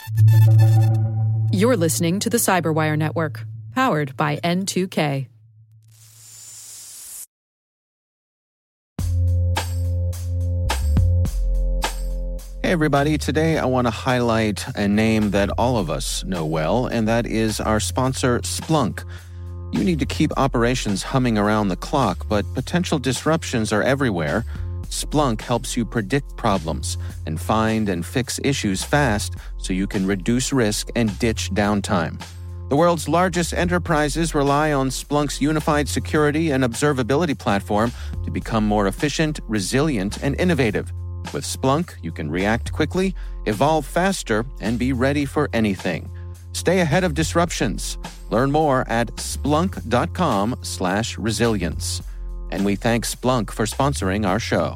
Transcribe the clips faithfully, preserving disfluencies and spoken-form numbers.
You're listening to the Cyberwire Network, powered by N two K. Hey everybody, today I want to highlight a name that all of us know well, and that is our sponsor, Splunk. You need to keep operations humming around the clock, but potential disruptions are everywhere. Splunk helps you predict problems and find and fix issues fast so you can reduce risk and ditch downtime. The world's largest enterprises rely on Splunk's unified security and observability platform to become more efficient, resilient, and innovative. With Splunk, you can react quickly, evolve faster, and be ready for anything. Stay ahead of disruptions. Learn more at splunk.com slash resilience. And we thank Splunk for sponsoring our show.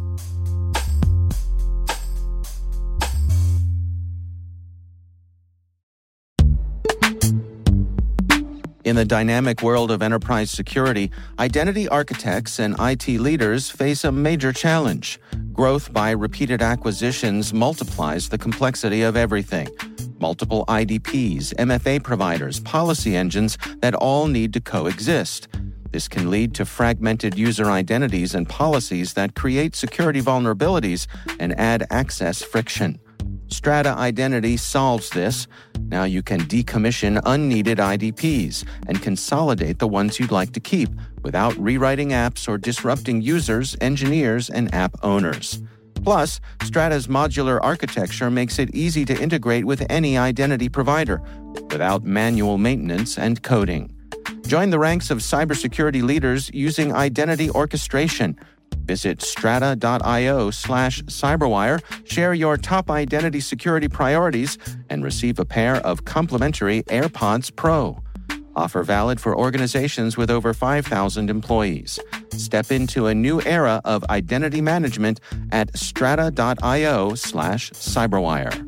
In the dynamic world of enterprise security, identity architects and I T leaders face a major challenge. Growth by repeated acquisitions multiplies the complexity of everything. Multiple I D Ps, M F A providers, policy engines that all need to coexist. This can lead to fragmented user identities and policies that create security vulnerabilities and add access friction. Strata Identity solves this. Now you can decommission unneeded I D Ps and consolidate the ones you'd like to keep without rewriting apps or disrupting users, engineers, and app owners. Plus, Strata's modular architecture makes it easy to integrate with any identity provider without manual maintenance and coding. Join the ranks of cybersecurity leaders using identity orchestration. Visit strata.io slash cyberwire, share your top identity security priorities, and receive a pair of complimentary AirPods Pro. Offer valid for organizations with over five thousand employees. Step into a new era of identity management at strata.io slash cyberwire.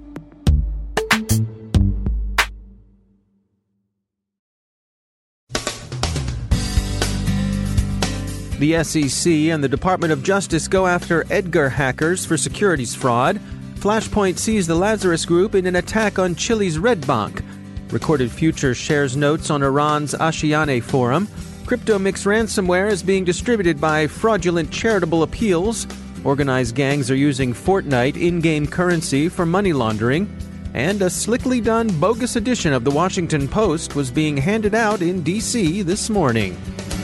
The S E C and the Department of Justice go after Edgar hackers for securities fraud. Flashpoint sees the Lazarus Group in an attack on Chile's Red Bank. Recorded Future shares notes on Iran's Ashiane Forum. CryptoMix ransomware is being distributed by Fraudulent Charitable Appeals. Organized gangs are using Fortnite in-game currency for money laundering. And a slickly done bogus edition of the Washington Post was being handed out in D C this morning.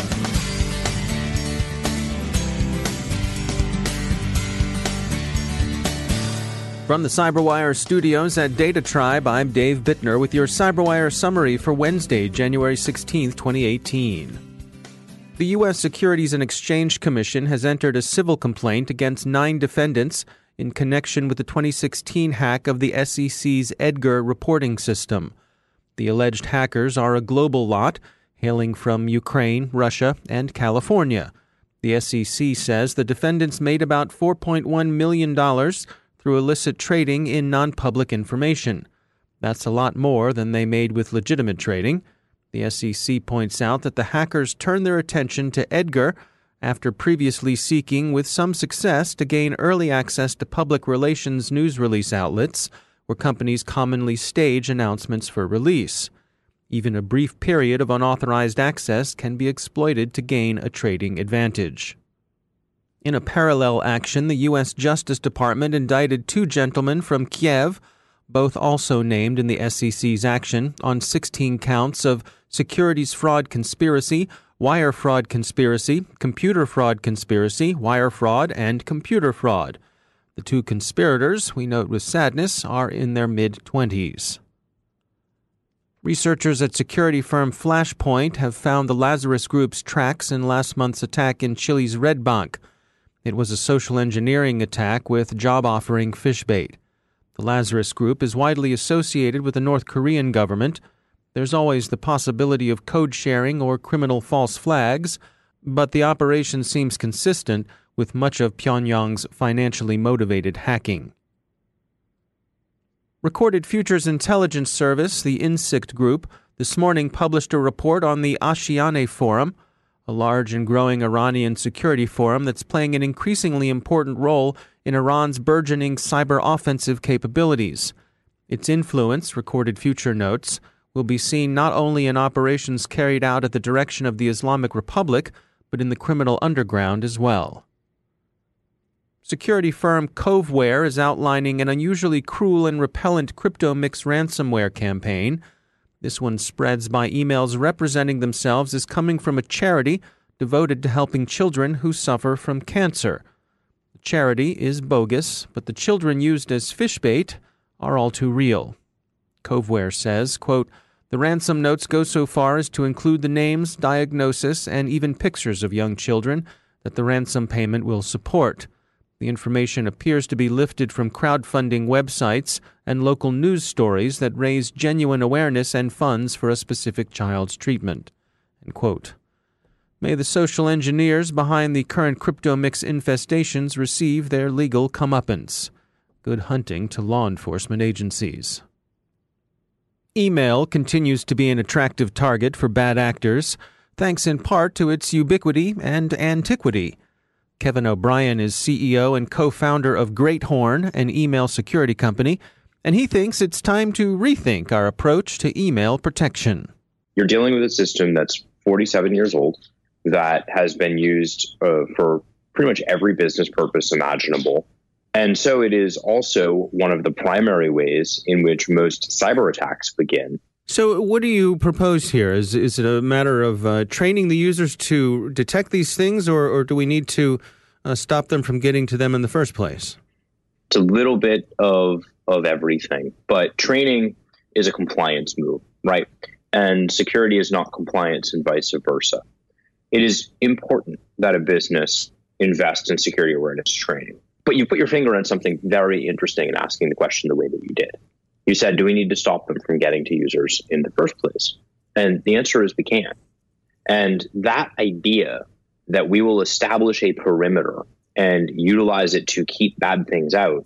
From the Cyberwire studios at Data Tribe, I'm Dave Bittner with your Cyberwire summary for Wednesday, January sixteenth, twenty eighteen. The U S Securities and Exchange Commission has entered a civil complaint against nine defendants in connection with the twenty sixteen hack of the S E C's Edgar reporting system. The alleged hackers are a global lot, hailing from Ukraine, Russia, and California. The S E C says the defendants made about four point one million dollars through illicit trading in non-public information. That's a lot more than they made with legitimate trading. The S E C points out that the hackers turned their attention to Edgar after previously seeking with some success to gain early access to public relations news release outlets, where companies commonly stage announcements for release. Even a brief period of unauthorized access can be exploited to gain a trading advantage. In a parallel action, the U S Justice Department indicted two gentlemen from Kiev, both also named in the S E C's action, on sixteen counts of securities fraud conspiracy, wire fraud conspiracy, computer fraud conspiracy, wire fraud, and computer fraud. The two conspirators, we note with sadness, are in their mid-twenties. Researchers at security firm Flashpoint have found the Lazarus Group's tracks in last month's attack in Chile's Red Bank. It was a social engineering attack with job-offering fishbait. The Lazarus Group is widely associated with the North Korean government. There's always the possibility of code sharing or criminal false flags, but the operation seems consistent with much of Pyongyang's financially motivated hacking. Recorded Futures Intelligence Service, the INSICT Group, this morning published a report on the Ashiane Forum, a large and growing Iranian security forum that's playing an increasingly important role in Iran's burgeoning cyber offensive capabilities. Its influence, recorded future notes, will be seen not only in operations carried out at the direction of the Islamic Republic, but in the criminal underground as well. Security firm Coveware is outlining an unusually cruel and repellent CryptoMix ransomware campaign. This one spreads by emails representing themselves as coming from a charity devoted to helping children who suffer from cancer. The charity is bogus, but the children used as fish bait are all too real. Coveware says, quote, "The ransom notes go so far as to include the names, diagnosis, and even pictures of young children that the ransom payment will support. The information appears to be lifted from crowdfunding websites and local news stories that raise genuine awareness and funds for a specific child's treatment." End quote. May the social engineers behind the current CryptoMix infestations receive their legal comeuppance. Good hunting to law enforcement agencies. Email continues to be an attractive target for bad actors, thanks in part to its ubiquity and antiquity. Kevin O'Brien is C E O and co-founder of Great Horn, an email security company, and he thinks it's time to rethink our approach to email protection. You're dealing with a system that's forty-seven years old, that has been used uh, for pretty much every business purpose imaginable. And so it is also one of the primary ways in which most cyber attacks begin. So what do you propose here? Is is it a matter of uh, training the users to detect these things, or, or do we need to uh, stop them from getting to them in the first place? It's a little bit of, of everything, but training is a compliance move, right? And security is not compliance and vice versa. It is important that a business invest in security awareness training. But you put your finger on something very interesting in asking the question the way that you did. You said, do we need to stop them from getting to users in the first place? And the answer is we can. And that idea that we will establish a perimeter and utilize it to keep bad things out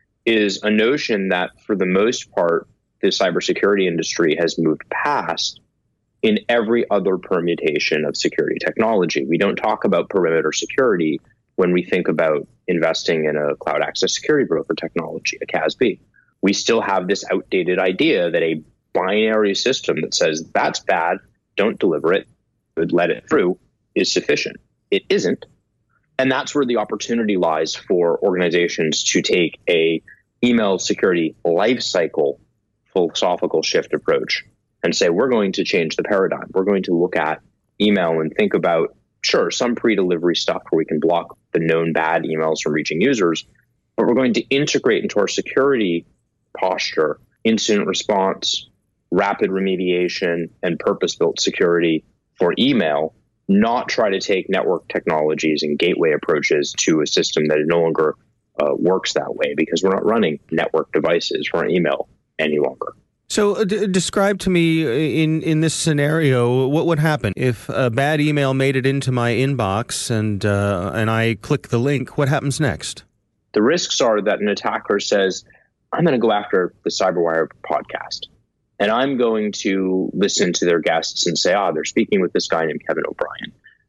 is a notion that, for the most part, the cybersecurity industry has moved past in every other permutation of security technology. We don't talk about perimeter security when we think about investing in a cloud access security broker technology, a C A S B. We still have this outdated idea that a binary system that says that's bad, don't deliver it, but let it through, is sufficient. It isn't. And that's where the opportunity lies for organizations to take a email security lifecycle philosophical shift approach and say, we're going to change the paradigm. We're going to look at email and think about, sure, some pre-delivery stuff where we can block the known bad emails from reaching users, but we're going to integrate into our security posture incident response, rapid remediation, and purpose-built security for email, not try to take network technologies and gateway approaches to a system that no longer uh, works that way, because we're not running network devices for our email any longer. So uh, d- describe to me in, in this scenario, what would happen if a bad email made it into my inbox and uh, and I click the link? What happens next? The risks are that an attacker says, I'm going to go after the CyberWire podcast, and I'm going to listen to their guests and say, ah, they're speaking with this guy named Kevin O'Brien.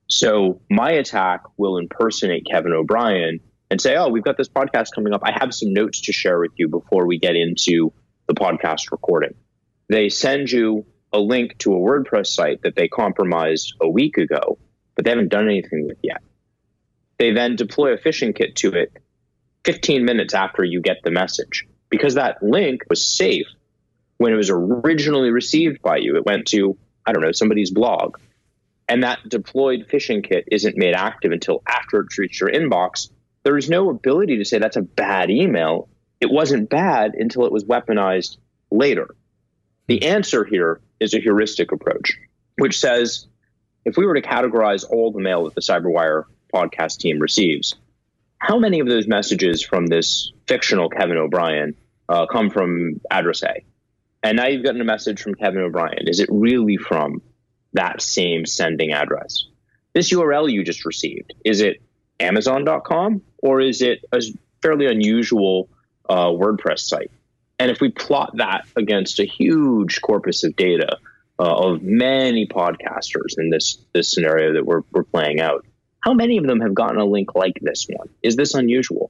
So my attack will impersonate Kevin O'Brien and say, oh, we've got this podcast coming up. I have some notes to share with you before we get into the podcast recording. They send you a link to a WordPress site that they compromised a week ago, but they haven't done anything with yet. They then deploy a phishing kit to it fifteen minutes after you get the message. Because that link was safe when it was originally received by you. It went to, I don't know, somebody's blog. And that deployed phishing kit isn't made active until after it's reached your inbox. There is no ability to say that's a bad email. It wasn't bad until it was weaponized later. The answer here is a heuristic approach, which says, if we were to categorize all the mail that the CyberWire podcast team receives, how many of those messages from this fictional Kevin O'Brien uh, come from address A? And now you've gotten a message from Kevin O'Brien. Is it really from that same sending address? This U R L you just received, is it amazon dot com or is it a fairly unusual uh, WordPress site? And if we plot that against a huge corpus of data uh, of many podcasters in this this scenario that we're we're playing out, how many of them have gotten a link like this one? Is this unusual?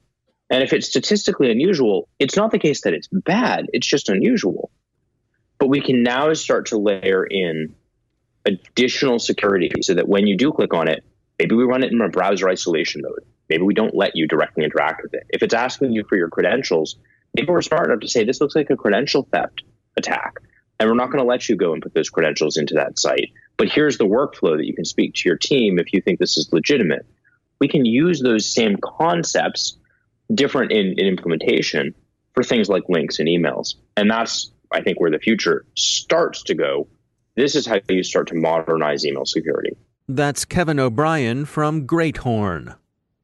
And if it's statistically unusual, it's not the case that it's bad. It's just unusual. But we can now start to layer in additional security so that when you do click on it, maybe we run it in a browser isolation mode. Maybe we don't let you directly interact with it. If it's asking you for your credentials, maybe we're smart enough to say this looks like a credential theft attack, and we're not going to let you go and put those credentials into that site. But here's the workflow that you can speak to your team if you think this is legitimate. We can use those same concepts, different in, in implementation, for things like links and emails. And that's, I think, where the future starts to go. This is how you start to modernize email security. That's Kevin O'Brien from Great Horn.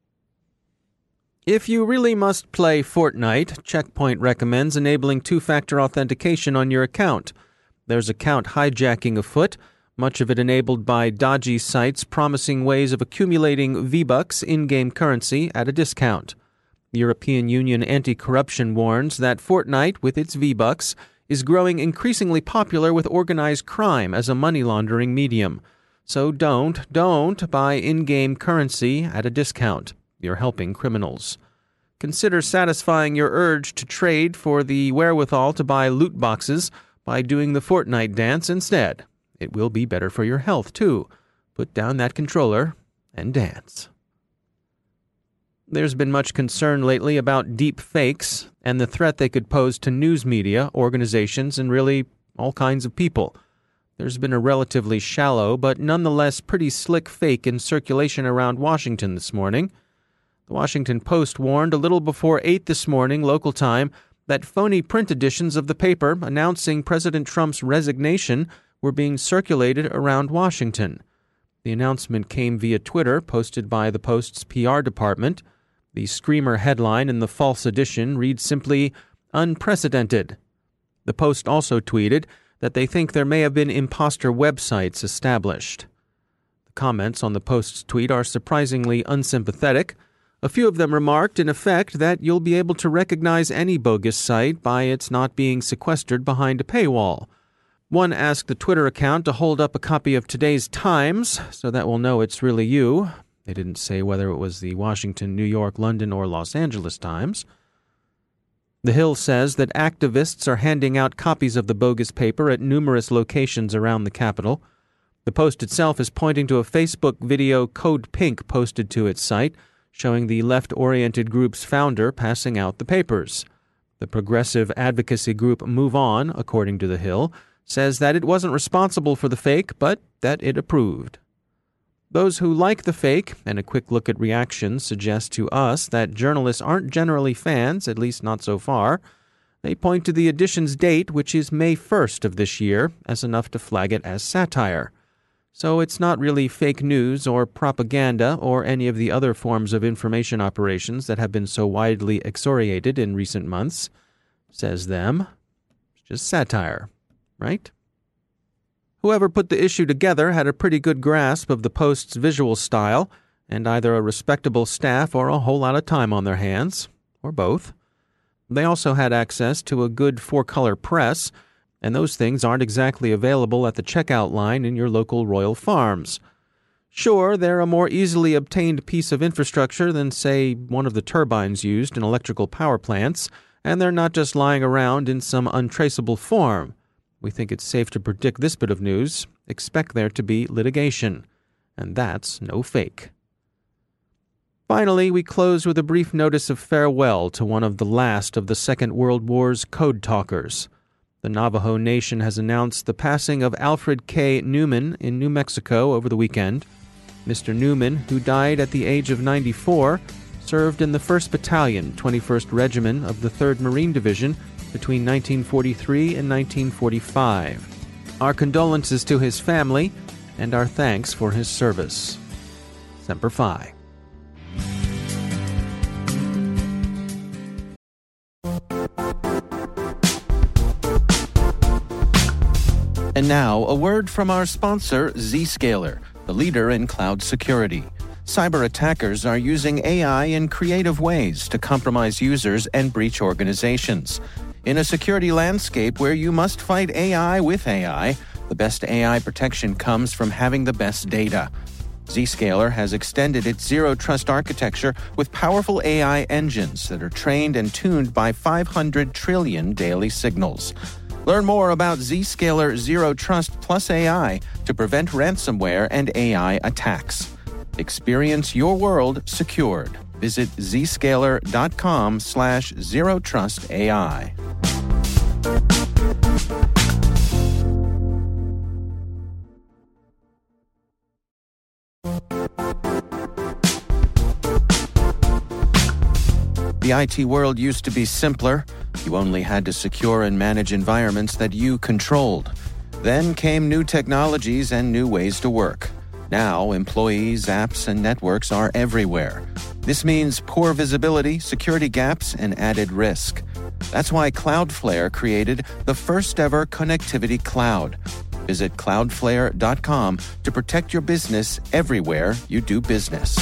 If you really must play Fortnite, Check Point recommends enabling two-factor authentication on your account. There's account hijacking afoot, much of it enabled by dodgy sites promising ways of accumulating V-Bucks, in-game currency, at a discount. The European Union Anti-Corruption warns that Fortnite, with its V-Bucks, is growing increasingly popular with organized crime as a money laundering medium. So don't, don't buy in-game currency at a discount. You're helping criminals. Consider satisfying your urge to trade for the wherewithal to buy loot boxes by doing the Fortnite dance instead. It will be better for your health, too. Put down that controller and dance. There's been much concern lately about deep fakes and the threat they could pose to news media, organizations, and really all kinds of people. There's been a relatively shallow but nonetheless pretty slick fake in circulation around Washington this morning. The Washington Post warned a little before eight this morning, local time, that phony print editions of the paper announcing President Trump's resignation were being circulated around Washington. The announcement came via Twitter, posted by the Post's P R department. The screamer headline in the false edition reads simply, "Unprecedented." The Post also tweeted that they think there may have been imposter websites established. The comments on the Post's tweet are surprisingly unsympathetic. A few of them remarked, in effect, that you'll be able to recognize any bogus site by its not being sequestered behind a paywall. One asked the Twitter account to hold up a copy of today's Times so that we'll know it's really you. They didn't say whether it was the Washington, New York, London, or Los Angeles Times. The Hill says that activists are handing out copies of the bogus paper at numerous locations around the Capitol. The Post itself is pointing to a Facebook video Code Pink posted to its site, showing the left-oriented group's founder passing out the papers. The progressive advocacy group Move On, according to The Hill, says that it wasn't responsible for the fake, but that it approved. Those who like the fake, and a quick look at reactions, suggest to us that journalists aren't generally fans, at least not so far. They point to the edition's date, which is May first of this year, as enough to flag it as satire. So it's not really fake news or propaganda or any of the other forms of information operations that have been so widely excoriated in recent months, says them. It's just satire, right? Whoever put the issue together had a pretty good grasp of the Post's visual style and either a respectable staff or a whole lot of time on their hands, or both. They also had access to a good four-color press, and those things aren't exactly available at the checkout line in your local Royal Farms. Sure, they're a more easily obtained piece of infrastructure than, say, one of the turbines used in electrical power plants, and they're not just lying around in some untraceable form. We think it's safe to predict this bit of news. Expect there to be litigation. And that's no fake. Finally, we close with a brief notice of farewell to one of the last of the Second World War's code talkers. The Navajo Nation has announced the passing of Alfred K. Newman in New Mexico over the weekend. Mister Newman, who died at the age of ninety-four, served in the first Battalion, twenty-first Regiment of the third Marine Division between nineteen forty-three and nineteen forty-five. Our condolences to his family and our thanks for his service. Semper Fi. And now, a word from our sponsor, Zscaler, the leader in cloud security. Cyber attackers are using A I in creative ways to compromise users and breach organizations. In a security landscape where you must fight A I with A I, the best A I protection comes from having the best data. Zscaler has extended its Zero Trust architecture with powerful A I engines that are trained and tuned by five hundred trillion daily signals. Learn more about Zscaler Zero Trust Plus A I to prevent ransomware and A I attacks. Experience your world secured. Visit zscaler.com slash zero trust AI. The I T world used to be simpler. You only had to secure and manage environments that you controlled. Then came new technologies and new ways to work. Now, employees, apps, and networks are everywhere. This means poor visibility, security gaps, and added risk. That's why Cloudflare created the first-ever connectivity cloud. Visit cloudflare dot com to protect your business everywhere you do business.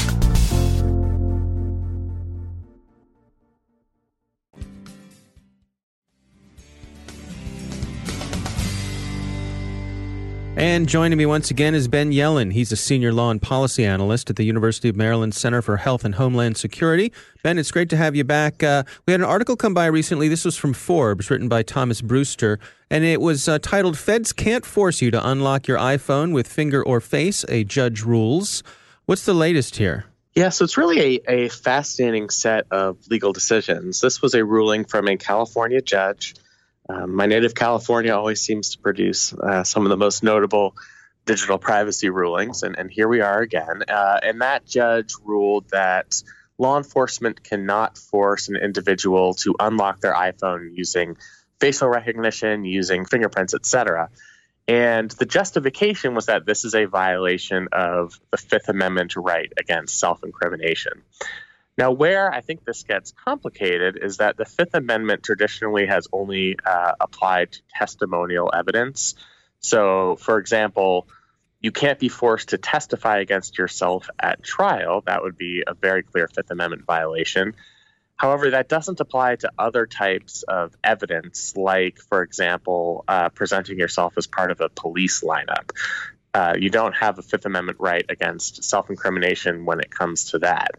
And joining me once again is Ben Yelin. He's a senior law and policy analyst at the University of Maryland Center for Health and Homeland Security. Ben, it's great to have you back. Uh, we had an article come by recently. This was from Forbes, written by Thomas Brewster, and it was uh, titled, "Feds Can't Force You to Unlock Your iPhone with Finger or Face, a Judge Rules." What's the latest here? Yeah, so it's really a, a fascinating set of legal decisions. This was a ruling from a California judge. Um, my native California always seems to produce uh, some of the most notable digital privacy rulings, and, and here we are again. Uh, and that judge ruled that law enforcement cannot force an individual to unlock their iPhone using facial recognition, using fingerprints, et cetera. And the justification was that this is a violation of the Fifth Amendment right against self-incrimination. Now, where I think this gets complicated is that the Fifth Amendment traditionally has only uh, applied to testimonial evidence. So, for example, you can't be forced to testify against yourself at trial. That would be a very clear Fifth Amendment violation. However, that doesn't apply to other types of evidence, like, for example, uh, presenting yourself as part of a police lineup. Uh, you don't have a Fifth Amendment right against self-incrimination when it comes to that.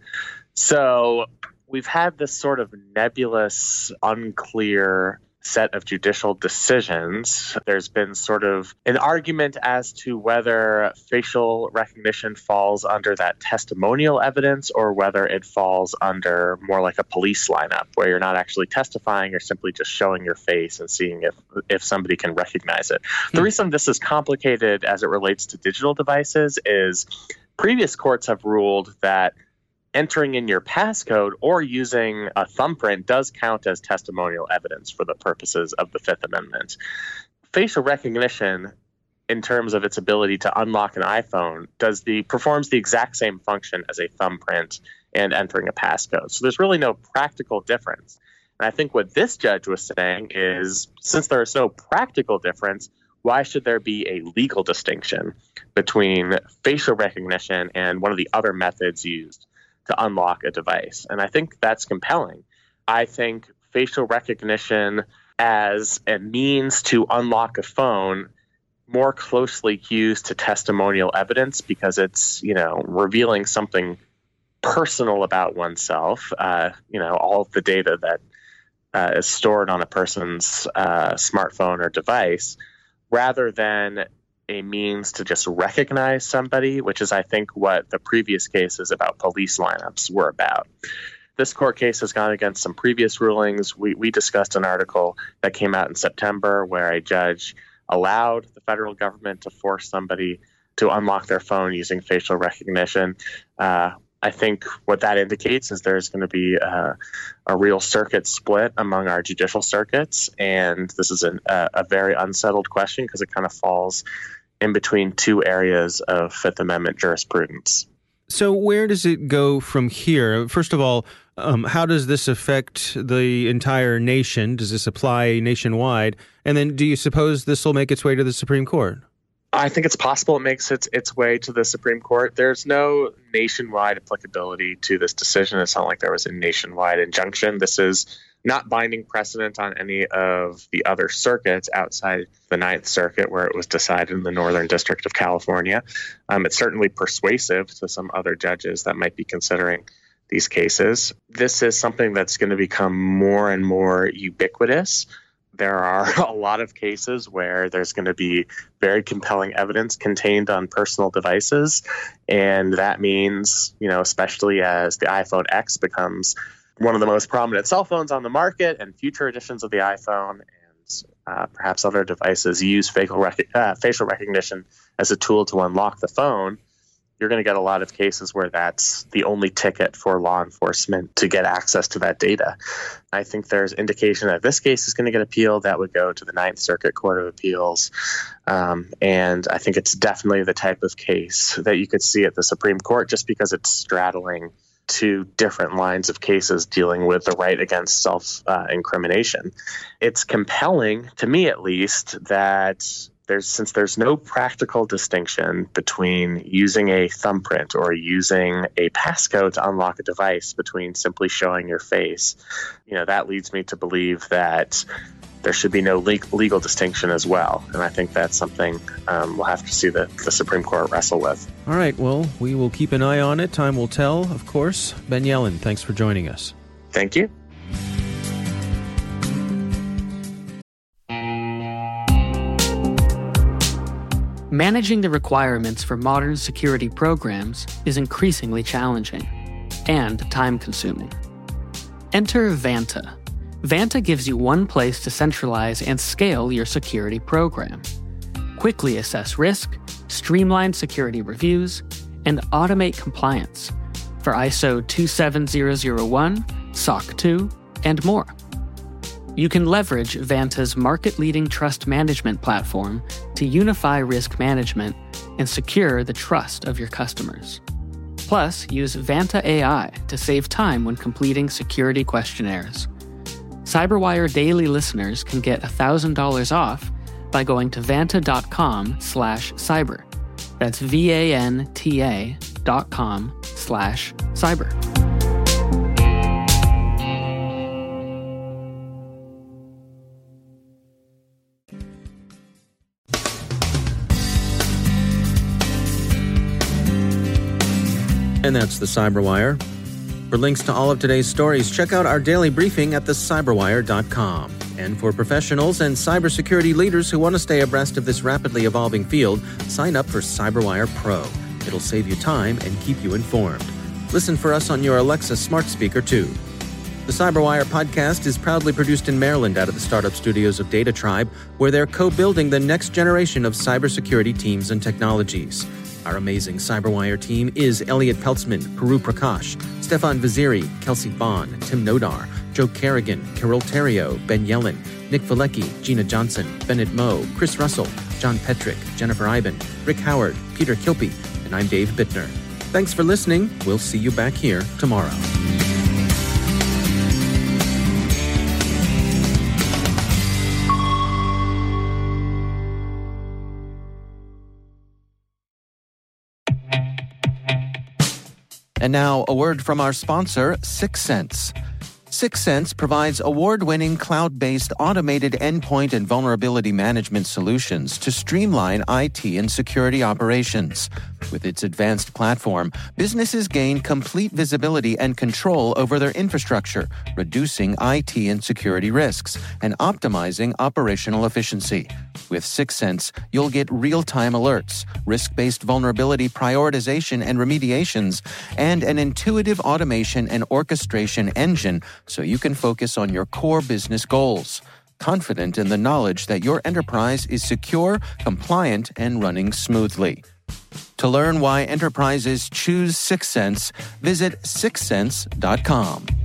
So we've had this sort of nebulous, unclear set of judicial decisions. There's been sort of an argument as to whether facial recognition falls under that testimonial evidence or whether it falls under more like a police lineup where you're not actually testifying, you're simply just showing your face and seeing if if somebody can recognize it. Hmm. The reason this is complicated as it relates to digital devices is previous courts have ruled that entering in your passcode or using a thumbprint does count as testimonial evidence for the purposes of the Fifth Amendment. Facial recognition, in terms of its ability to unlock an iPhone, does the performs the exact same function as a thumbprint and entering a passcode. So there's really no practical difference. And I think what this judge was saying is, since there is no practical difference, why should there be a legal distinction between facial recognition and one of the other methods used to unlock a device? And I think that's compelling. I think facial recognition as a means to unlock a phone more closely cues to testimonial evidence because it's, you know, revealing something personal about oneself. Uh, you know, all of the data that uh, is stored on a person's uh, smartphone or device, rather than a means to just recognize somebody, which is, I think, what the previous cases about police lineups were about. This court case has gone against some previous rulings. We, we discussed an article that came out in September where a judge allowed the federal government to force somebody to unlock their phone using facial recognition. Uh, I think what that indicates is there's going to be a, a real circuit split among our judicial circuits, and this is an, a, a very unsettled question because it kind of falls in between two areas of Fifth Amendment jurisprudence. So where does it go from here? First of all, um, how does this affect the entire nation? Does this apply nationwide? And then do you suppose this will make its way to the Supreme Court? I think it's possible it makes its its way to the Supreme Court. There's no nationwide applicability to this decision. It's not like there was a nationwide injunction. This is not binding precedent on any of the other circuits outside the Ninth Circuit, where it was decided in the Northern District of California. Um, it's certainly persuasive to some other judges that might be considering these cases. This is something that's going to become more and more ubiquitous. There are a lot of cases where there's going to be very compelling evidence contained on personal devices. And that means, you know, especially as the iPhone X becomes one of the most prominent cell phones on the market and future editions of the iPhone and uh, perhaps other devices use facial, rec- uh, facial recognition as a tool to unlock the phone, you're going to get a lot of cases where that's the only ticket for law enforcement to get access to that data. I think there's indication that this case is going to get appealed. That would go to the Ninth Circuit Court of Appeals. Um, and I think it's definitely the type of case that you could see at the Supreme Court just because it's straddling two different lines of cases dealing with the right against self-incrimination. Uh, it's compelling, to me at least, that There's, since there's no practical distinction between using a thumbprint or using a passcode to unlock a device between simply showing your face, you know, that leads me to believe that there should be no le- legal distinction as well. And I think that's something um, we'll have to see the, the Supreme Court wrestle with. All right, well, we will keep an eye on it. Time will tell, of course. Ben Yelin, thanks for joining us. Thank you. Managing the requirements for modern security programs is increasingly challenging and time-consuming. Enter Vanta. Vanta gives you one place to centralize and scale your security program. Quickly assess risk, streamline security reviews, and automate compliance for I S O two seven zero zero one, S O C two, and more. You can leverage Vanta's market-leading trust management platform to unify risk management and secure the trust of your customers. Plus, use Vanta A I to save time when completing security questionnaires. CyberWire Daily listeners can get one thousand dollars off by going to vanta.com slash cyber. That's V-A-N-T-A dot com slash cyber. And that's the CyberWire. For links to all of today's stories, check out our daily briefing at the cyberwire dot com. And for professionals and cybersecurity leaders who want to stay abreast of this rapidly evolving field, sign up for CyberWire Pro. It'll save you time and keep you informed. Listen for us on your Alexa smart speaker, too. The CyberWire podcast is proudly produced in Maryland out of the startup studios of Data Tribe, where they're co-building the next generation of cybersecurity teams and technologies. Our amazing CyberWire team is Elliot Peltzman, Puru Prakash, Stefan Vaziri, Kelsey Bond, Tim Nodar, Joe Kerrigan, Carol Terrio, Ben Yelin, Nick Valecki, Gina Johnson, Bennett Moe, Chris Russell, John Petrick, Jennifer Iben, Rick Howard, Peter Kilpie, and I'm Dave Bittner. Thanks for listening. We'll see you back here tomorrow. And now, a word from our sponsor, Syxsense. Syxsense provides award-winning cloud-based automated endpoint and vulnerability management solutions to streamline I T and security operations. With its advanced platform, businesses gain complete visibility and control over their infrastructure, reducing I T and security risks and optimizing operational efficiency. With Syxsense, you'll get real-time alerts, risk-based vulnerability prioritization and remediations, and an intuitive automation and orchestration engine so you can focus on your core business goals, confident in the knowledge that your enterprise is secure, compliant, and running smoothly. To learn why enterprises choose Syxsense, visit syxsense dot com.